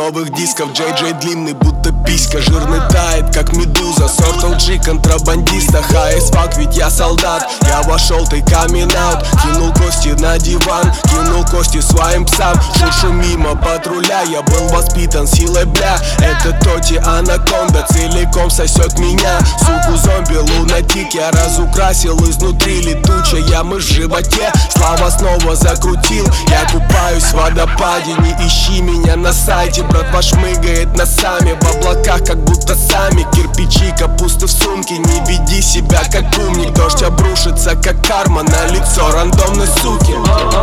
новых дисков. Джей Джей длинный, будто писька. Жирный тает, как медуза. Сорт LG, контрабандиста. High as fuck, ведь я солдат. Я вошел, ты coming out. Кинул кости на диван, кинул кости своим псам. Шуршу мимо патруля, я был воспитан силой, бля. Это Тоти анаконда, целиком сосет меня. Суку зомби, лунатик, я разукрасил изнутри. Летучая мышь в животе, Слава снова закрутил. Я купаюсь в водопаде, не ищи меня на сайте. Братва шмыгает носами в облаках, как будто сами. Кирпичи, капусты в сумке, не веди себя как умник. Дождь обрушится, как карма на лицо рандомной суки.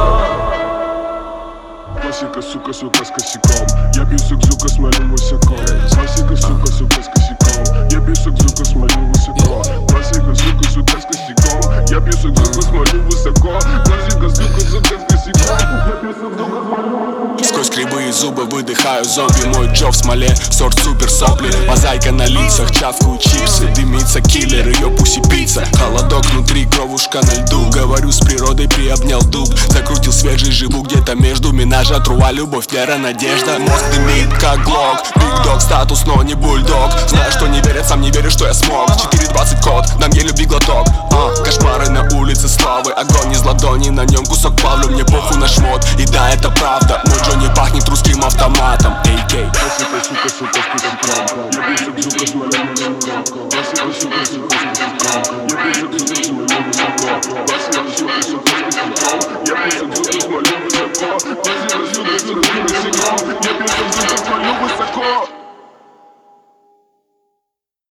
Классика, сука, сука с косяком. Я пью сук-зука, смолю высоко. Классика, сука, сука с косяком. Я пью сук-зука, смолю высоко. Классика, сука, сука с косяком. Я пью сук-зука, смолю высоко. Классика, сука, сука с косяком. Я пью сук-зука, смолю высоко. Сквозь кривые зубы выдыхаю зомби. Мой Джо в смоле, сорт супер сопли. Мозаика на лицах, чавкают чипсы. Дымится киллер, ее пуси пицца. Холодок внутри, кровушка на льду. Говорю с природой, приобнял дуб. Закрутил свежий, живу где-то между. Минажа, труа, любовь, вера, надежда. Мозг дымит, как глок. Биг дог, статус, но не бульдог. Знаю, что не верят, сам не верю, что я смог. 4:20 код, дам ей любви глоток. Кошмары на улице славы. Огонь из ладони, на нем кусок плавлю. Мне похуй на шмот, и да, это правда. Мой Джо не пахнет русским автоматом. AK. Классика, сука, сука с косяком. Я пью сук-зука, смолю высоко. Классика, сука, сука с косяком. Я пью сук-зука, смолю высоко. Классика, сука, сука с косяком. Я пью сук-зука, смолю высоко. Классика, сука, сука с косяком. Я пью сук-зука, смолю высоко.